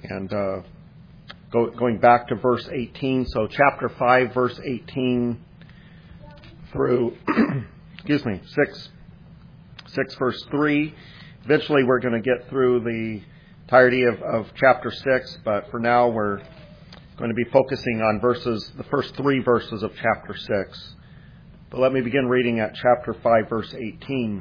And going back to verse 18, so chapter 5, verse 18 through, 6 verse 3. Eventually we're going to get through the entirety of chapter 6, but for now we're going to be focusing on the first 3 verses of chapter 6. But let me begin reading at chapter 5, verse 18.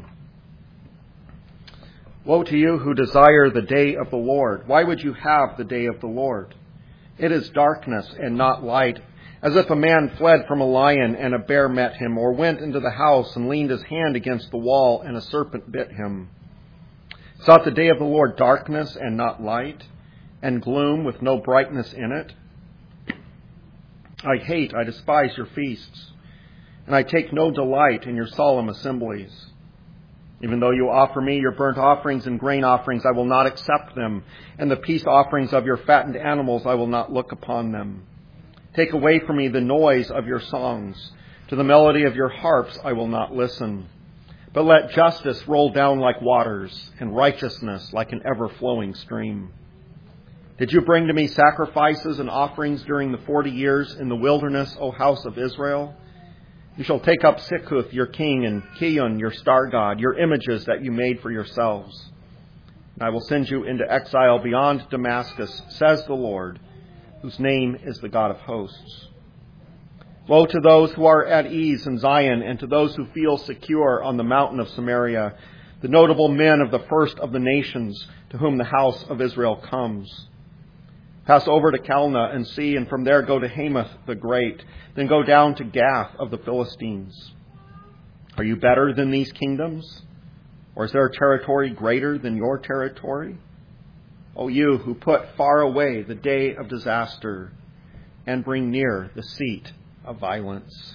Woe to you who desire the day of the Lord. Why would you have the day of the Lord? It is darkness and not light, as if a man fled from a lion and a bear met him, or went into the house and leaned his hand against the wall and a serpent bit him. Is not the day of the Lord darkness and not light, and gloom with no brightness in it? I despise your feasts, and I take no delight in your solemn assemblies. Even though you offer me your burnt offerings and grain offerings, I will not accept them, and the peace offerings of your fattened animals, I will not look upon them. Take away from me the noise of your songs. To the melody of your harps I will not listen. But let justice roll down like waters, and righteousness like an ever-flowing stream. Did you bring to me sacrifices and offerings during the 40 years in the wilderness, O house of Israel? You shall take up Sikkuth, your king, and Kiyun, your star god, your images that you made for yourselves. And I will send you into exile beyond Damascus, says the Lord, whose name is the God of hosts. Woe to those who are at ease in Zion, and to those who feel secure on the mountain of Samaria, the notable men of the first of the nations, to whom the house of Israel comes. Pass over to Calneh and see, and from there go to Hamath the Great. Then go down to Gath of the Philistines. Are you better than these kingdoms? Or is there a territory greater than your territory? O you who put far away the day of disaster and bring near the seat of violence.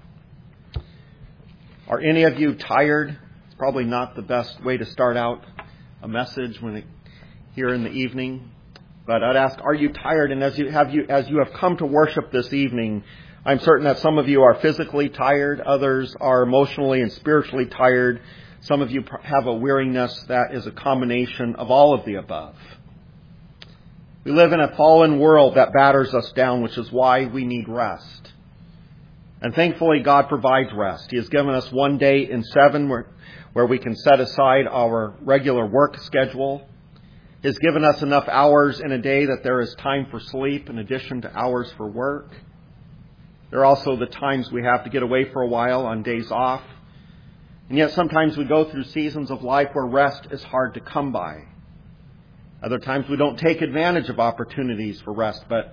Are any of you tired? It's probably not the best way to start out a message here in the evening. But I'd ask, are you tired? And as you have come to worship this evening, I'm certain that some of you are physically tired. Others are emotionally and spiritually tired. Some of you have a weariness that is a combination of all of the above. We live in a fallen world that batters us down, which is why we need rest. And thankfully, God provides rest. He has given us one day in 7 where we can set aside our regular work schedule. He has given us enough hours in a day that there is time for sleep in addition to hours for work. There are also the times we have to get away for a while on days off. And yet sometimes we go through seasons of life where rest is hard to come by. Other times we don't take advantage of opportunities for rest, but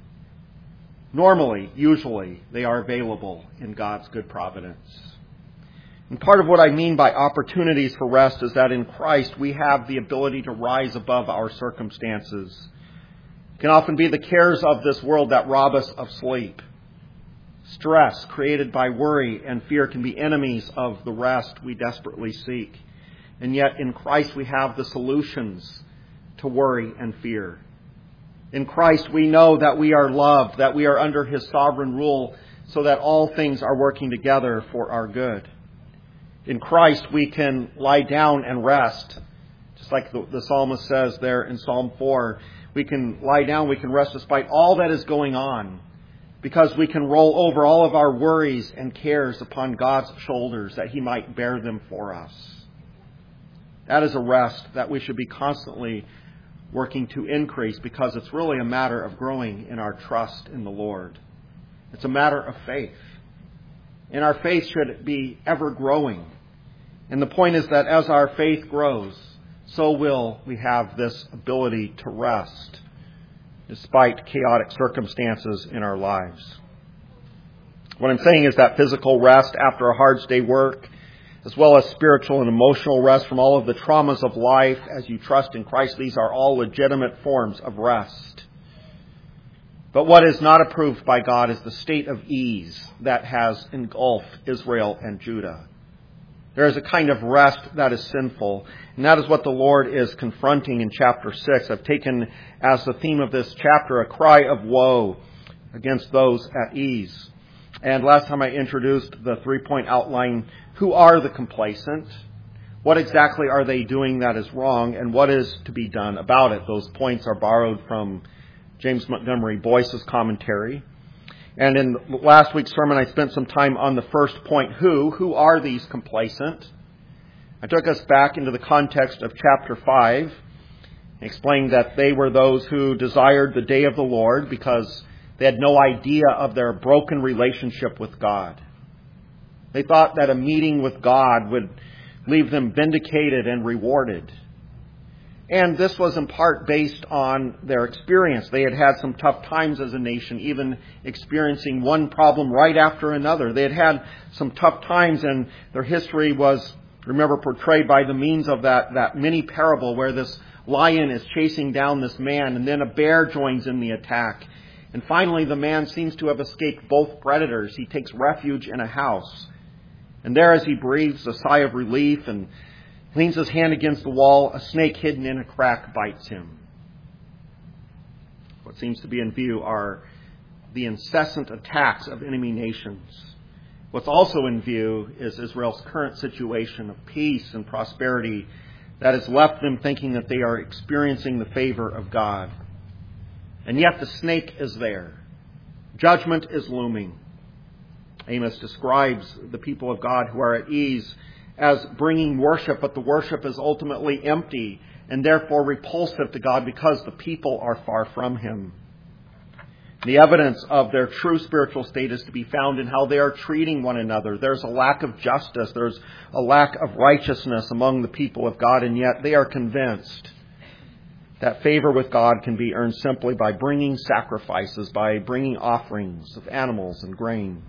usually, they are available in God's good providence. And part of what I mean by opportunities for rest is that in Christ we have the ability to rise above our circumstances. It can often be the cares of this world that rob us of sleep. Stress created by worry and fear can be enemies of the rest we desperately seek. And yet in Christ we have the solutions to worry and fear. In Christ we know that we are loved, that we are under His sovereign rule, so that all things are working together for our good. In Christ we can lie down and rest. Just like the psalmist says there in Psalm 4, we can lie down, we can rest despite all that is going on, because we can roll over all of our worries and cares upon God's shoulders that He might bear them for us. That is a rest that we should be constantly working to increase, because it's really a matter of growing in our trust in the Lord. It's a matter of faith. And our faith should be ever growing. And the point is that as our faith grows, so will we have this ability to rest despite chaotic circumstances in our lives. What I'm saying is that physical rest after a hard day's work, as well as spiritual and emotional rest from all of the traumas of life as you trust in Christ, these are all legitimate forms of rest. But what is not approved by God is the state of ease that has engulfed Israel and Judah. There is a kind of rest that is sinful, and that is what the Lord is confronting in chapter 6. I've taken as the theme of this chapter a cry of woe against those at ease. And last time I introduced the 3-point outline, who are the complacent? What exactly are they doing that is wrong, and what is to be done about it? Those points are borrowed from James Montgomery Boyce's commentary. And in last week's sermon, I spent some time on the first point, who. Who are these complacent? I took us back into the context of chapter 5, explained that they were those who desired the day of the Lord because they had no idea of their broken relationship with God. They thought that a meeting with God would leave them vindicated and rewarded. And this was in part based on their experience. They had had some tough times as a nation, even experiencing one problem right after another. They had had some tough times, and their history was, remember, portrayed by the means of that mini parable where this lion is chasing down this man, and then a bear joins in the attack. And finally, the man seems to have escaped both predators. He takes refuge in a house. And there, as he breathes a sigh of relief and leans his hand against the wall, a snake hidden in a crack bites him. What seems to be in view are the incessant attacks of enemy nations. What's also in view is Israel's current situation of peace and prosperity that has left them thinking that they are experiencing the favor of God. And yet the snake is there. Judgment is looming. Amos describes the people of God who are at ease as bringing worship, but the worship is ultimately empty and therefore repulsive to God because the people are far from Him. The evidence of their true spiritual state is to be found in how they are treating one another. There's a lack of justice. There's a lack of righteousness among the people of God, and yet they are convinced that favor with God can be earned simply by bringing sacrifices, by bringing offerings of animals and grain.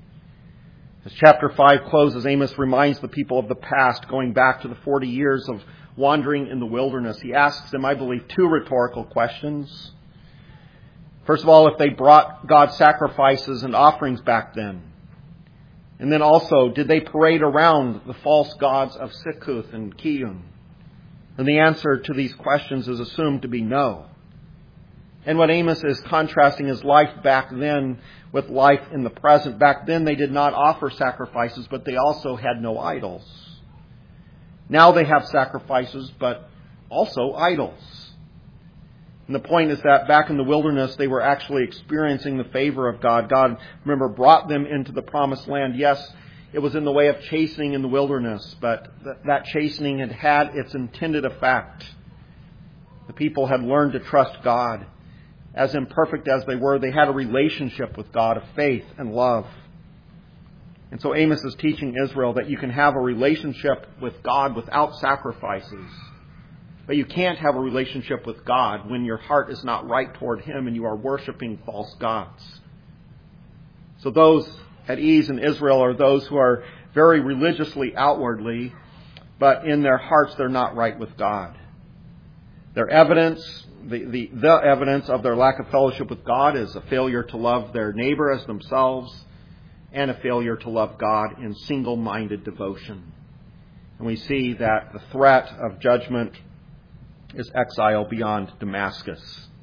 As chapter 5 closes, Amos reminds the people of the past, going back to the 40 years of wandering in the wilderness. He asks them, I believe, two rhetorical questions. First of all, if they brought God sacrifices and offerings back then. And then also, did they parade around the false gods of Sikkuth and Kiyun? And the answer to these questions is assumed to be no. And what Amos is contrasting is life back then with life in the present. Back then they did not offer sacrifices, but they also had no idols. Now they have sacrifices, but also idols. And the point is that back in the wilderness, they were actually experiencing the favor of God. God, remember, brought them into the promised land. Yes, it was in the way of chastening in the wilderness, but that chastening had had its intended effect. The people had learned to trust God. As imperfect as they were, they had a relationship with God of faith and love. And so Amos is teaching Israel that you can have a relationship with God without sacrifices. But you can't have a relationship with God when your heart is not right toward Him and you are worshiping false gods. So those at ease in Israel are those who are very religiously outwardly, but in their hearts they're not right with God. Their evidence, the evidence of their lack of fellowship with God is a failure to love their neighbor as themselves and a failure to love God in single-minded devotion. And we see that the threat of judgment is exile beyond Damascus.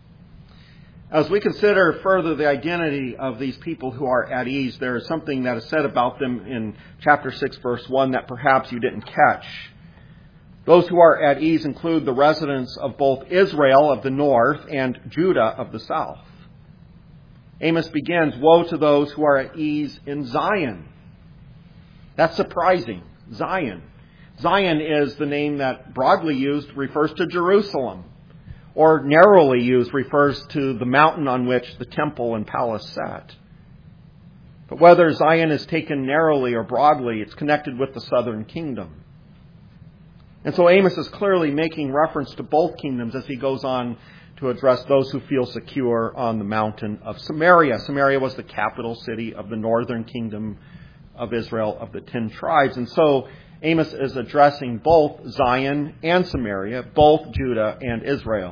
As we consider further the identity of these people who are at ease, there is something that is said about them in chapter 6, verse 1 that perhaps you didn't catch. Those who are at ease include the residents of both Israel of the north and Judah of the south. Amos begins, woe to those who are at ease in Zion. That's surprising. Zion. Zion is the name that broadly used refers to Jerusalem, or narrowly used refers to the mountain on which the temple and palace sat. But whether Zion is taken narrowly or broadly, it's connected with the southern kingdom. And so Amos is clearly making reference to both kingdoms as he goes on to address those who feel secure on the mountain of Samaria. Samaria was the capital city of the northern kingdom of Israel of the 10 tribes. And so Amos is addressing both Zion and Samaria, both Judah and Israel.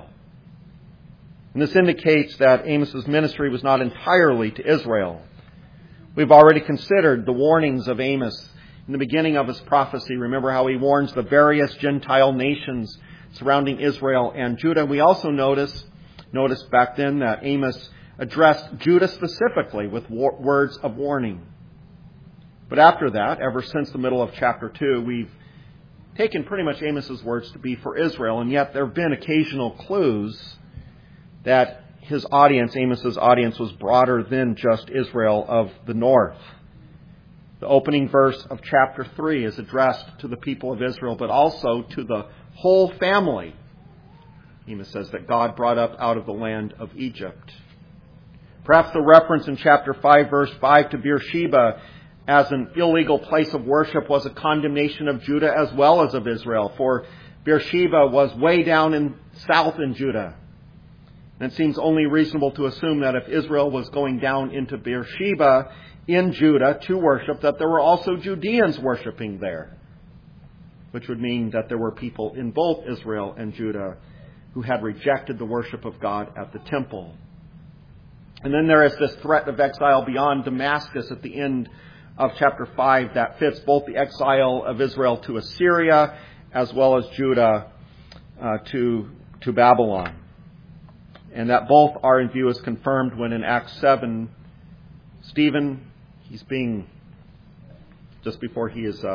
And this indicates that Amos's ministry was not entirely to Israel. We've already considered the warnings of Amos in the beginning of his prophecy. Remember how he warns the various Gentile nations surrounding Israel and Judah. We also noticed back then that Amos addressed Judah specifically with words of warning. But after that, ever since the middle of chapter 2, we've taken pretty much Amos's words to be for Israel, and yet there have been occasional clues that his audience, Amos's audience, was broader than just Israel of the north. The opening verse of chapter 3 is addressed to the people of Israel, but also to the whole family. Amos says that God brought up out of the land of Egypt. Perhaps the reference in chapter 5, verse 5 to Beersheba as an illegal place of worship was a condemnation of Judah as well as of Israel, for Beersheba was way down south in Judah. And it seems only reasonable to assume that if Israel was going down into Beersheba in Judah to worship, that there were also Judeans worshiping there, which would mean that there were people in both Israel and Judah who had rejected the worship of God at the temple. And then there is this threat of exile beyond Damascus at the end of chapter 5 that fits both the exile of Israel to Assyria as well as Judah to Babylon. And that both are in view is confirmed when in Acts 7, Stephen, he's being, just before he is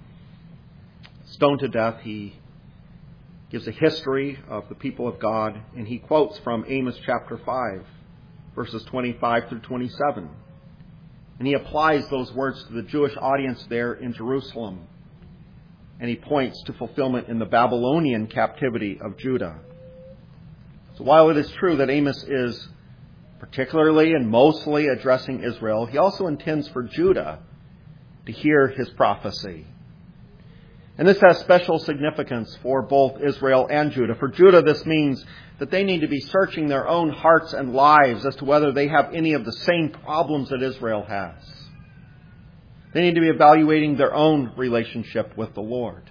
stoned to death, he gives a history of the people of God, and he quotes from Amos chapter 5, verses 25 through 27. And he applies those words to the Jewish audience there in Jerusalem. And he points to fulfillment in the Babylonian captivity of Judah. So while it is true that Amos is particularly and mostly addressing Israel, he also intends for Judah to hear his prophecy. And this has special significance for both Israel and Judah. For Judah, this means that they need to be searching their own hearts and lives as to whether they have any of the same problems that Israel has. They need to be evaluating their own relationship with the Lord.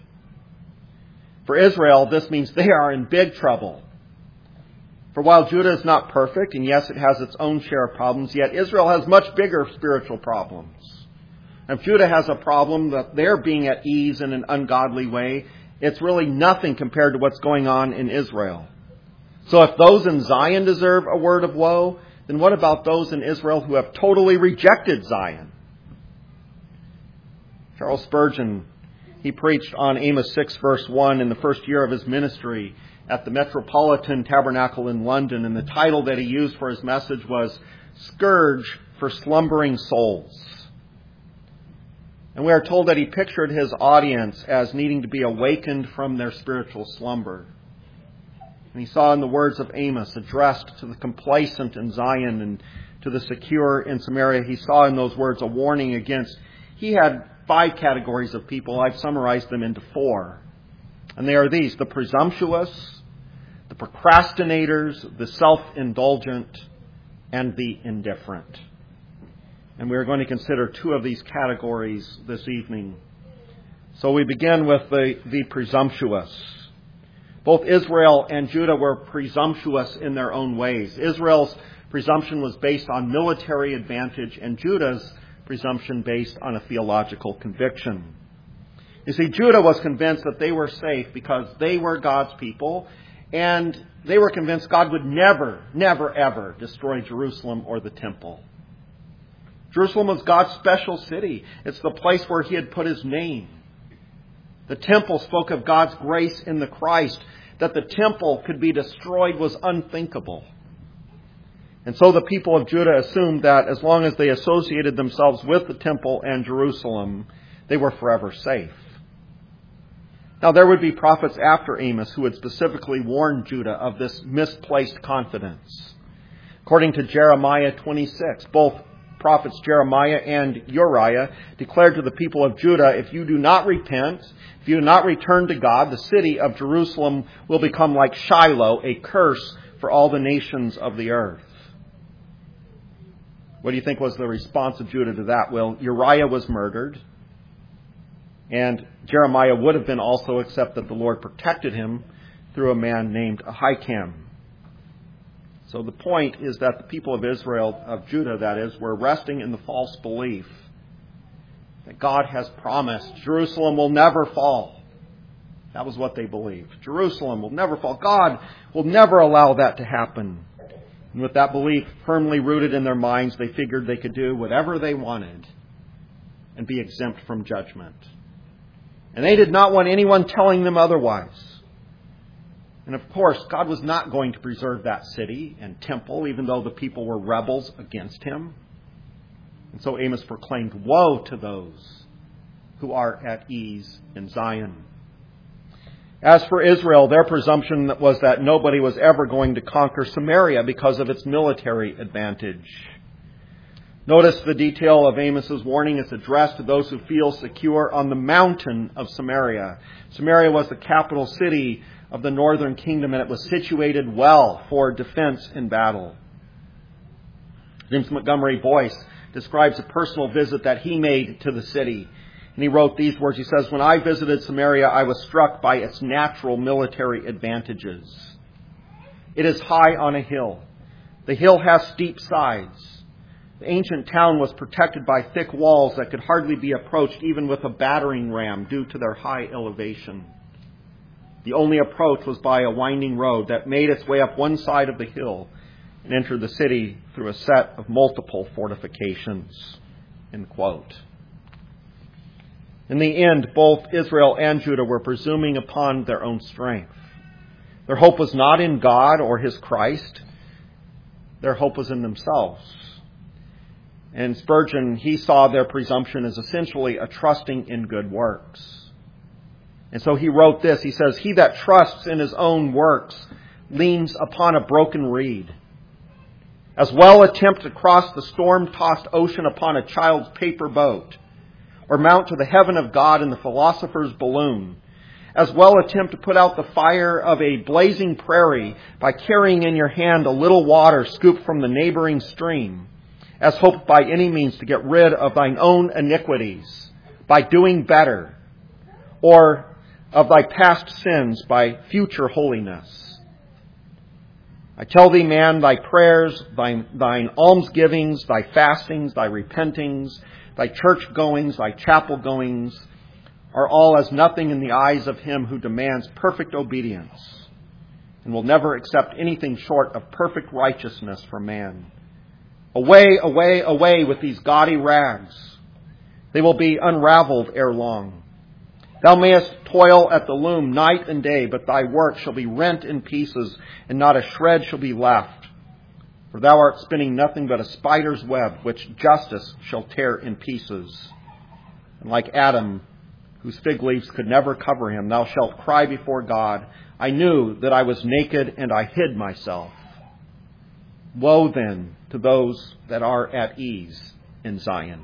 For Israel, this means they are in big trouble. For while Judah is not perfect, and yes, it has its own share of problems, yet Israel has much bigger spiritual problems. If Judah has a problem that they're being at ease in an ungodly way, it's really nothing compared to what's going on in Israel. So if those in Zion deserve a word of woe, then what about those in Israel who have totally rejected Zion? Charles Spurgeon, he preached on Amos 6 verse 1 in the first year of his ministry at the Metropolitan Tabernacle in London, and the title that he used for his message was Scourge for Slumbering Souls. And we are told that he pictured his audience as needing to be awakened from their spiritual slumber. And he saw in the words of Amos, addressed to the complacent in Zion and to the secure in Samaria, he saw in those words a warning against, he had 5 categories of people. I've summarized them into 4. And they are these: the presumptuous, the procrastinators, the self-indulgent, and the indifferent. And we're going to consider 2 of these categories this evening. So we begin with the presumptuous. Both Israel and Judah were presumptuous in their own ways. Israel's presumption was based on military advantage, and Judah's presumption based on a theological conviction. You see, Judah was convinced that they were safe because they were God's people, and they were convinced God would never, never, ever destroy Jerusalem or the temple. Jerusalem was God's special city. It's the place where He had put His name. The temple spoke of God's grace in the Christ. That the temple could be destroyed was unthinkable. And so the people of Judah assumed that as long as they associated themselves with the temple and Jerusalem, they were forever safe. Now there would be prophets after Amos who would specifically warn Judah of this misplaced confidence. According to Jeremiah 26, both prophets Jeremiah and Uriah declared to the people of Judah, if you do not repent, if you do not return to God, the city of Jerusalem will become like Shiloh, a curse for all the nations of the earth. What do you think was the response of Judah to that? Well, Uriah was murdered, and Jeremiah would have been also, except that the Lord protected him through a man named Ahikam. So the point is that the people of Israel, of Judah that is, were resting in the false belief that God has promised Jerusalem will never fall. That was what they believed. Jerusalem will never fall. God will never allow that to happen. And with that belief firmly rooted in their minds, they figured they could do whatever they wanted and be exempt from judgment. And they did not want anyone telling them otherwise. And of course, God was not going to preserve that city and temple, even though the people were rebels against him. And so Amos proclaimed, "Woe to those who are at ease in Zion." As for Israel, their presumption was that nobody was ever going to conquer Samaria because of its military advantage. Notice the detail of Amos's warning is addressed to those who feel secure on the mountain of Samaria. Samaria was the capital city of the northern kingdom, and it was situated well for defense in battle. James Montgomery Boyce describes a personal visit that he made to the city. And he wrote these words. He says, "When I visited Samaria, I was struck by its natural military advantages. It is high on a hill. The hill has steep sides. The ancient town was protected by thick walls that could hardly be approached even with a battering ram due to their high elevation. The only approach was by a winding road that made its way up one side of the hill and entered the city through a set of multiple fortifications." End quote. In the end, both Israel and Judah were presuming upon their own strength. Their hope was not in God or His Christ. Their hope was in themselves. And Spurgeon, he saw their presumption as essentially a trusting in good works. And so he wrote this. He says, "He that trusts in his own works leans upon a broken reed. As well attempt to cross the storm-tossed ocean upon a child's paper boat, or mount to the heaven of God in the philosopher's balloon. As well attempt to put out the fire of a blazing prairie by carrying in your hand a little water scooped from the neighboring stream, as hope by any means to get rid of thine own iniquities by doing better, or of thy past sins by future holiness. I tell thee, man, thy prayers, thine almsgivings, thy fastings, thy repentings, thy church-goings, thy chapel-goings, are all as nothing in the eyes of him who demands perfect obedience and will never accept anything short of perfect righteousness from man. Away, away, away with these gaudy rags. They will be unraveled ere long. Thou mayest toil at the loom night and day, but thy work shall be rent in pieces, and not a shred shall be left. For thou art spinning nothing but a spider's web, which justice shall tear in pieces. And like Adam, whose fig leaves could never cover him, thou shalt cry before God, I knew that I was naked, and I hid myself. Woe then to those that are at ease in Zion."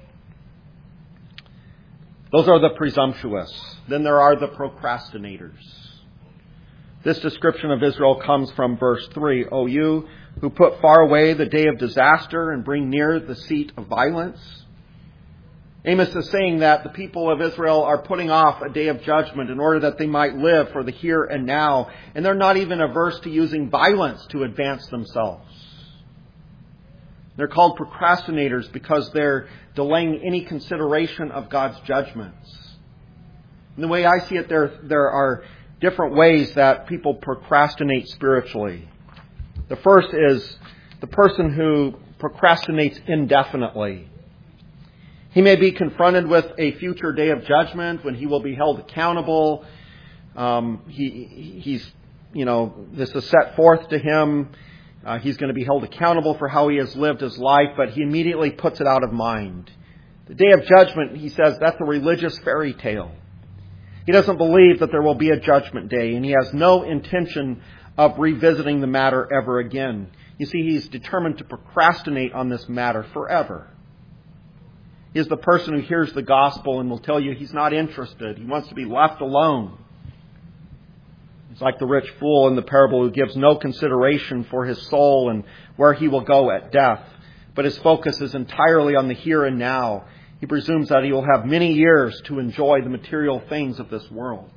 Those are the presumptuous. Then there are the procrastinators. This description of Israel comes from verse 3. "O you who put far away the day of disaster and bring near the seat of violence." Amos is saying that the people of Israel are putting off a day of judgment in order that they might live for the here and now. And they're not even averse to using violence to advance themselves. They're called procrastinators because they're delaying any consideration of God's judgments. And the way I see it, there are different ways that people procrastinate spiritually. The first is the person who procrastinates indefinitely. He may be confronted with a future day of judgment when he will be held accountable. This is set forth to him. He's going to be held accountable for how he has lived his life, but he immediately puts it out of mind. The day of judgment, he says, that's a religious fairy tale. He doesn't believe that there will be a judgment day, and he has no intention of revisiting the matter ever again. You see, he's determined to procrastinate on this matter forever. He is the person who hears the gospel and will tell you he's not interested. He wants to be left alone. It's like the rich fool in the parable who gives no consideration for his soul and where he will go at death. But his focus is entirely on the here and now. He presumes that he will have many years to enjoy the material things of this world.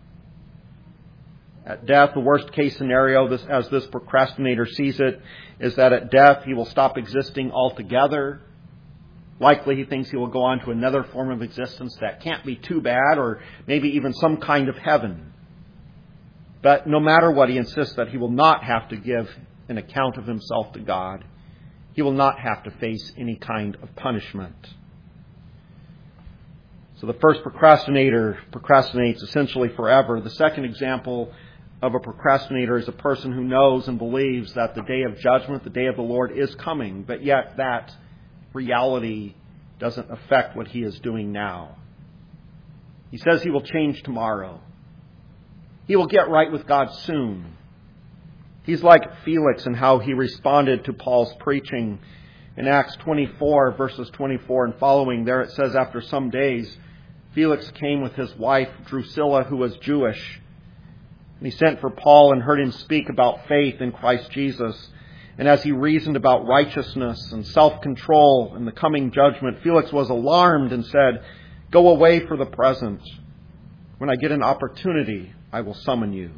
At death, the worst case scenario, as this procrastinator sees it, is that at death he will stop existing altogether. Likely he thinks he will go on to another form of existence that can't be too bad, or maybe even some kind of heaven. But no matter what, he insists that he will not have to give an account of himself to God. He will not have to face any kind of punishment. So the first procrastinator procrastinates essentially forever. The second example of a procrastinator is a person who knows and believes that the day of judgment, the day of the Lord, is coming, but yet that reality doesn't affect what he is doing now. He says he will change tomorrow. He will get right with God soon. He's like Felix in how he responded to Paul's preaching. In Acts 24, verses 24 and following, there it says, after some days, Felix came with his wife Drusilla, who was Jewish. And he sent for Paul and heard him speak about faith in Christ Jesus. And as he reasoned about righteousness and self-control and the coming judgment, Felix was alarmed and said, "Go away for the present. When I get an opportunity, I will summon you."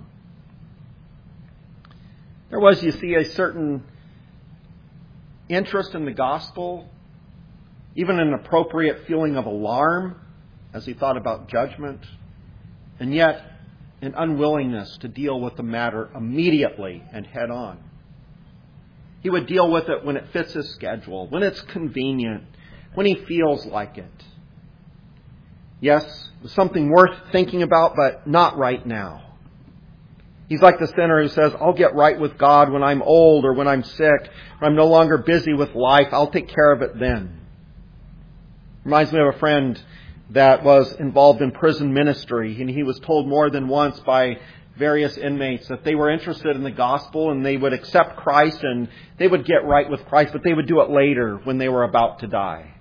There was, you see, a certain interest in the gospel, even an appropriate feeling of alarm as he thought about judgment, and yet an unwillingness to deal with the matter immediately and head on. He would deal with it when it fits his schedule, when it's convenient, when he feels like it. Yes, it was something worth thinking about, but not right now. He's like the sinner who says, "I'll get right with God when I'm old or when I'm sick, or I'm no longer busy with life. I'll take care of it then." Reminds me of a friend that was involved in prison ministry, and he was told more than once by various inmates that they were interested in the gospel and they would accept Christ and they would get right with Christ, but they would do it later when they were about to die.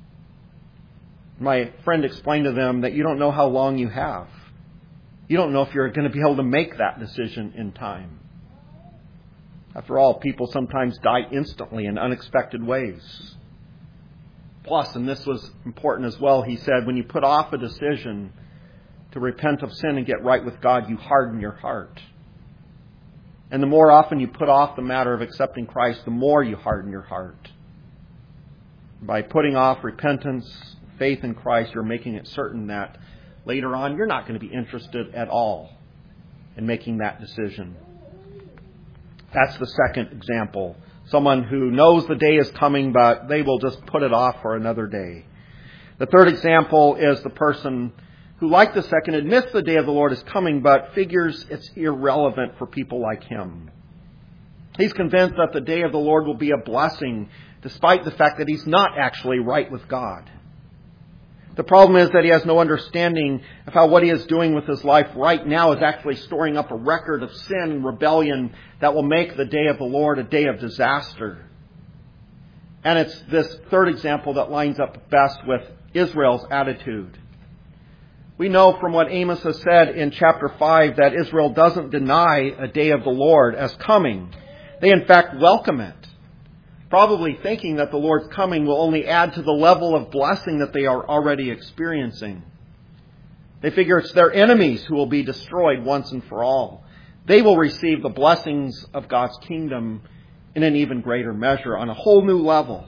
My friend explained to them that you don't know how long you have. You don't know if you're going to be able to make that decision in time. After all, people sometimes die instantly in unexpected ways. Plus, and this was important as well, he said, when you put off a decision to repent of sin and get right with God, you harden your heart. And the more often you put off the matter of accepting Christ, the more you harden your heart. By putting off repentance, faith in Christ, you're making it certain that later on you're not going to be interested at all in making that decision. That's the second example. Someone who knows the day is coming, but they will just put it off for another day. The third example is the person who, like the second, admits the day of the Lord is coming, but figures it's irrelevant for people like him. He's convinced that the day of the Lord will be a blessing, despite the fact that he's not actually right with God. The problem is that he has no understanding of how what he is doing with his life right now is actually storing up a record of sin and rebellion that will make the day of the Lord a day of disaster. And it's this third example that lines up best with Israel's attitude. We know from what Amos has said in chapter 5 that Israel doesn't deny a day of the Lord as coming. They in fact welcome it, probably thinking that the Lord's coming will only add to the level of blessing that they are already experiencing. They figure it's their enemies who will be destroyed once and for all. They will receive the blessings of God's kingdom in an even greater measure, on a whole new level.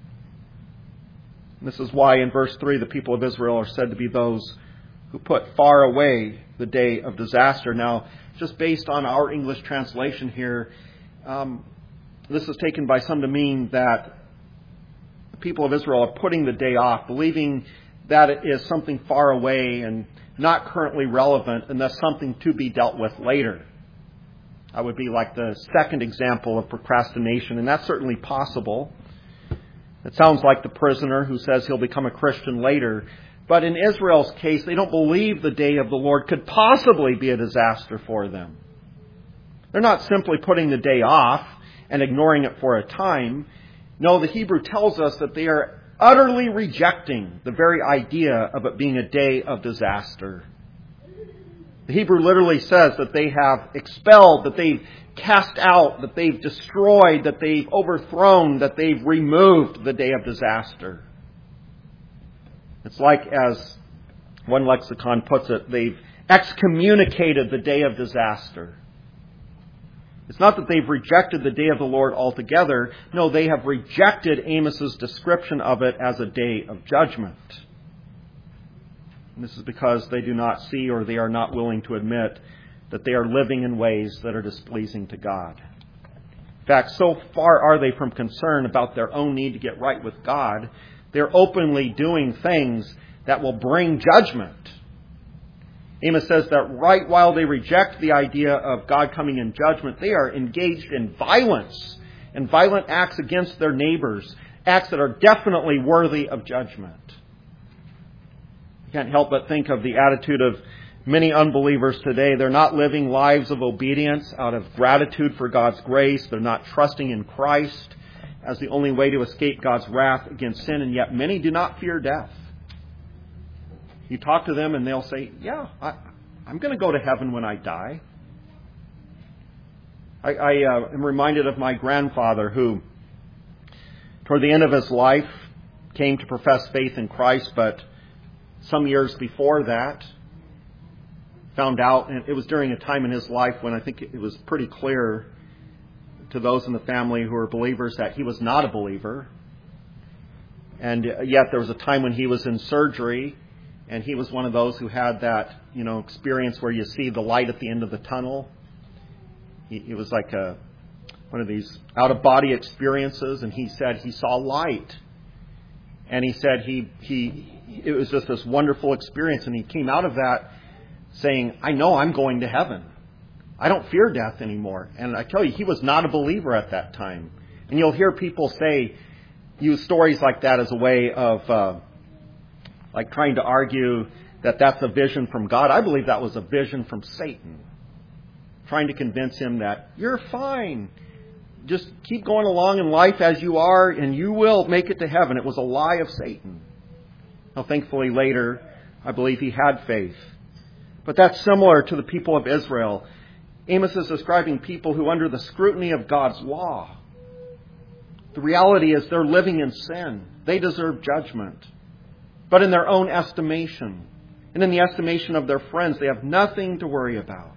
And this is why in verse 3 the people of Israel are said to be those who put far away the day of disaster. Now, just based on our English translation here, this is taken by some to mean that the people of Israel are putting the day off, believing that it is something far away and not currently relevant, and thus something to be dealt with later. That would be like the second example of procrastination, and that's certainly possible. It sounds like the prisoner who says he'll become a Christian later. But in Israel's case, they don't believe the day of the Lord could possibly be a disaster for them. They're not simply putting the day off and ignoring it for a time. No, the Hebrew tells us that they are utterly rejecting the very idea of it being a day of disaster. The Hebrew literally says that they have expelled, that they've cast out, that they've destroyed, that they've overthrown, that they've removed the day of disaster. It's like, as one lexicon puts it, they've excommunicated the day of disaster. It's not that they've rejected the day of the Lord altogether. No, they have rejected Amos's description of it as a day of judgment. And this is because they do not see, or they are not willing to admit, that they are living in ways that are displeasing to God. In fact, so far are they from concern about their own need to get right with God, they're openly doing things that will bring judgment. Amos says that right while they reject the idea of God coming in judgment, they are engaged in violence and violent acts against their neighbors, acts that are definitely worthy of judgment. I can't help but think of the attitude of many unbelievers today. They're not living lives of obedience out of gratitude for God's grace. They're not trusting in Christ as the only way to escape God's wrath against sin, and yet many do not fear death. You talk to them and they'll say, yeah, I'm going to go to heaven when I die. I am reminded of my grandfather who, toward the end of his life, came to profess faith in Christ, but some years before that, found out, and it was during a time in his life when I think it was pretty clear to those in the family who were believers that he was not a believer. And yet there was a time when he was in surgery, and he was one of those who had that, experience where you see the light at the end of the tunnel. It was like one of these out-of-body experiences, and he said he saw light. And he said it was just this wonderful experience, and he came out of that saying, I know I'm going to heaven. I don't fear death anymore. And I tell you, he was not a believer at that time. And you'll hear people use stories like that as a way of like trying to argue that that's a vision from God. I believe that was a vision from Satan, trying to convince him that you're fine. Just keep going along in life as you are, and you will make it to heaven. It was a lie of Satan. Now, thankfully, later, I believe he had faith. But that's similar to the people of Israel. Amos is describing people who, under the scrutiny of God's law, the reality is they're living in sin. They deserve judgment. But in their own estimation, and in the estimation of their friends, they have nothing to worry about.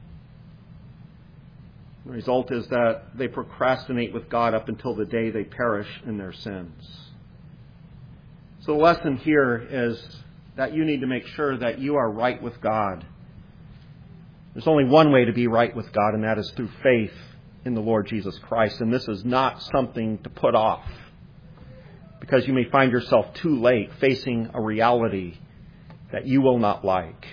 The result is that they procrastinate with God up until the day they perish in their sins. So the lesson here is that you need to make sure that you are right with God. There's only one way to be right with God, and that is through faith in the Lord Jesus Christ. And this is not something to put off, because you may find yourself too late facing a reality that you will not like.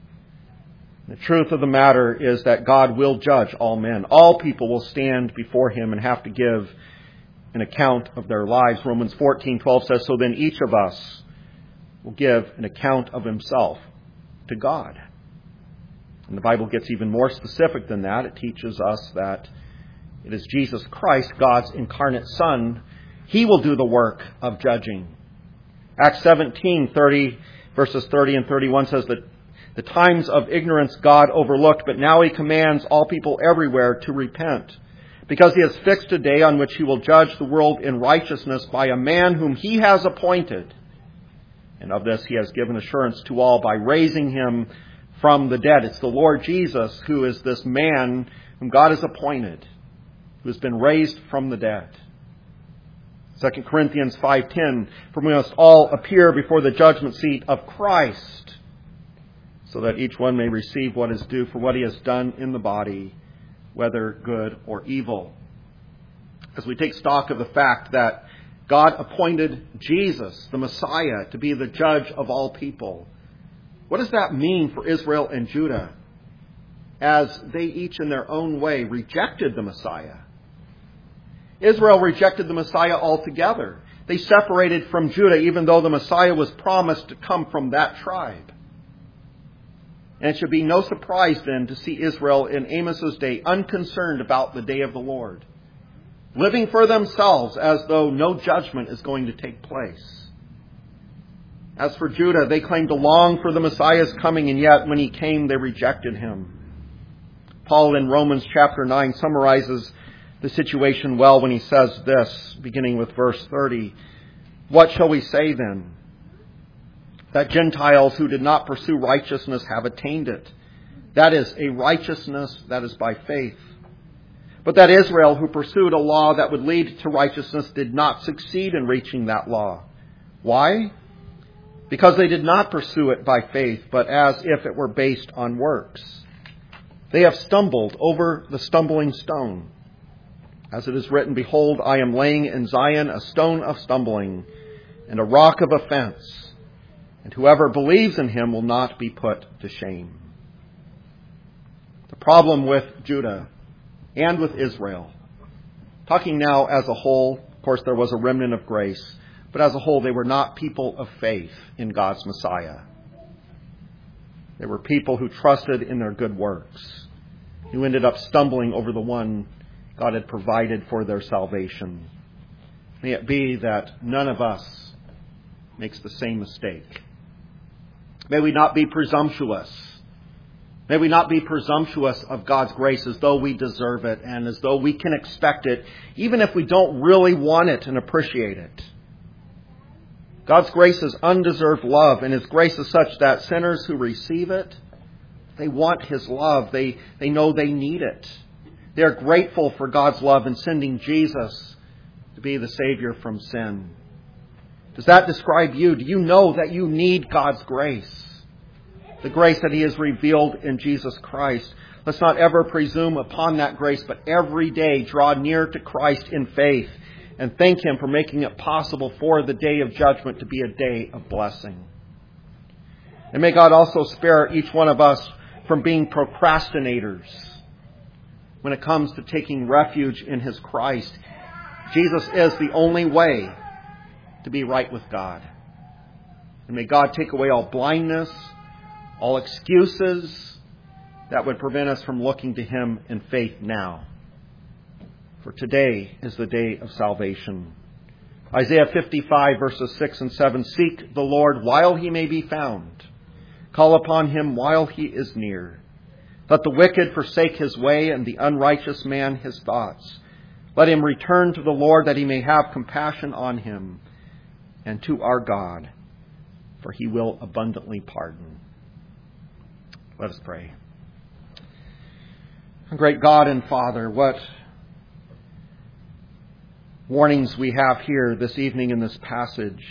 The truth of the matter is that God will judge all men. All people will stand before Him and have to give an account of their lives. Romans 14:12 says, so then each of us will give an account of himself to God. And the Bible gets even more specific than that. It teaches us that it is Jesus Christ, God's incarnate Son. He will do the work of judging. Acts 17:30, verses 30 and 31 says that the times of ignorance God overlooked, but now He commands all people everywhere to repent, because He has fixed a day on which He will judge the world in righteousness by a man whom He has appointed. And of this He has given assurance to all by raising Him from the dead. It's the Lord Jesus who is this man whom God has appointed, who has been raised from the dead. 2 Corinthians 5:10, for we must all appear before the judgment seat of Christ, so that each one may receive what is due for what he has done in the body, whether good or evil. As we take stock of the fact that God appointed Jesus, the Messiah, to be the judge of all people, what does that mean for Israel and Judah as they each in their own way rejected the Messiah? Israel rejected the Messiah altogether. They separated from Judah, even though the Messiah was promised to come from that tribe. And it should be no surprise then to see Israel in Amos's day unconcerned about the day of the Lord, living for themselves as though no judgment is going to take place. As for Judah, they claimed to long for the Messiah's coming, and yet when He came, they rejected Him. Paul in Romans chapter 9 summarizes the situation well when he says this, beginning with verse 30. What shall we say then? That Gentiles who did not pursue righteousness have attained it. That is a righteousness that is by faith. But that Israel, who pursued a law that would lead to righteousness, did not succeed in reaching that law. Why? Because they did not pursue it by faith, but as if it were based on works. They have stumbled over the stumbling stone. As it is written, behold, I am laying in Zion a stone of stumbling and a rock of offense, and whoever believes in him will not be put to shame. The problem with Judah and with Israel, talking now as a whole, of course there was a remnant of grace, but as a whole they were not people of faith in God's Messiah. They were people who trusted in their good works, who ended up stumbling over the one God had provided for their salvation. May it be that none of us makes the same mistake. May we not be presumptuous. May we not be presumptuous of God's grace as though we deserve it and as though we can expect it, even if we don't really want it and appreciate it. God's grace is undeserved love, and His grace is such that sinners who receive it, they want His love. They know they need it. They are grateful for God's love in sending Jesus to be the Savior from sin. Does that describe you? Do you know that you need God's grace? The grace that He has revealed in Jesus Christ. Let's not ever presume upon that grace, but every day draw near to Christ in faith and thank Him for making it possible for the day of judgment to be a day of blessing. And may God also spare each one of us from being procrastinators when it comes to taking refuge in His Christ. Jesus is the only way to be right with God. And may God take away all blindness, all excuses that would prevent us from looking to Him in faith now. For today is the day of salvation. Isaiah 55 verses 6 and 7. Seek the Lord while He may be found. Call upon Him while He is near. Let the wicked forsake his way and the unrighteous man his thoughts. Let him return to the Lord that He may have compassion on him, and to our God, for He will abundantly pardon. Let us pray. Great God and Father, what warnings we have here this evening in this passage.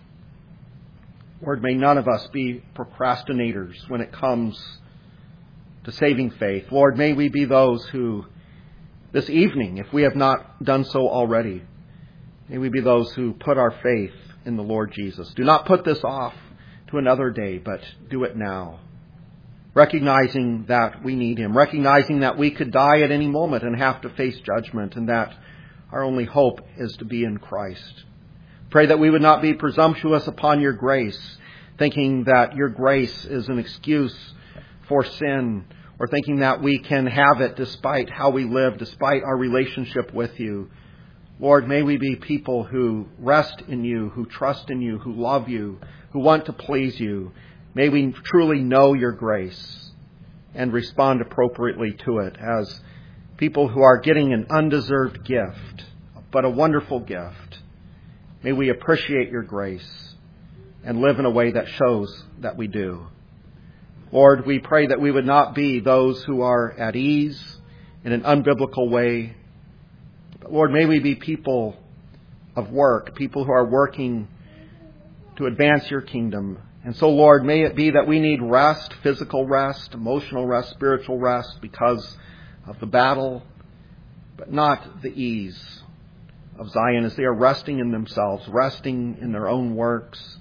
Lord, may none of us be procrastinators when it comes to saving faith. Lord, may we be those who, this evening, if we have not done so already, may we be those who put our faith in the Lord Jesus. Do not put this off to another day, but do it now. Recognizing that we need Him, recognizing that we could die at any moment and have to face judgment, and that our only hope is to be in Christ. Pray that we would not be presumptuous upon Your grace, thinking that Your grace is an excuse for sin, or thinking that we can have it despite how we live, despite our relationship with You. Lord, may we be people who rest in You, who trust in You, who love You, who want to please You. May we truly know Your grace and respond appropriately to it as people who are getting an undeserved gift, but a wonderful gift. May we appreciate Your grace and live in a way that shows that we do. Lord, we pray that we would not be those who are at ease in an unbiblical way. But Lord, may we be people of work, people who are working to advance Your kingdom. And so, Lord, may it be that we need rest, physical rest, emotional rest, spiritual rest because of the battle, but not the ease of Zion as they are resting in themselves, resting in their own works,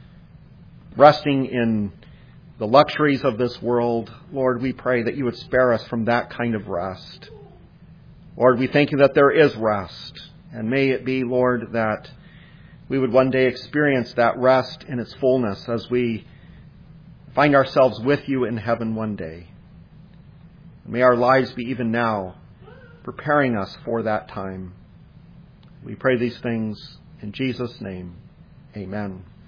resting in the luxuries of this world. Lord, we pray that You would spare us from that kind of rest. Lord, we thank You that there is rest. And may it be, Lord, that we would one day experience that rest in its fullness as we find ourselves with You in heaven one day. May our lives be even now preparing us for that time. We pray these things in Jesus' name. Amen.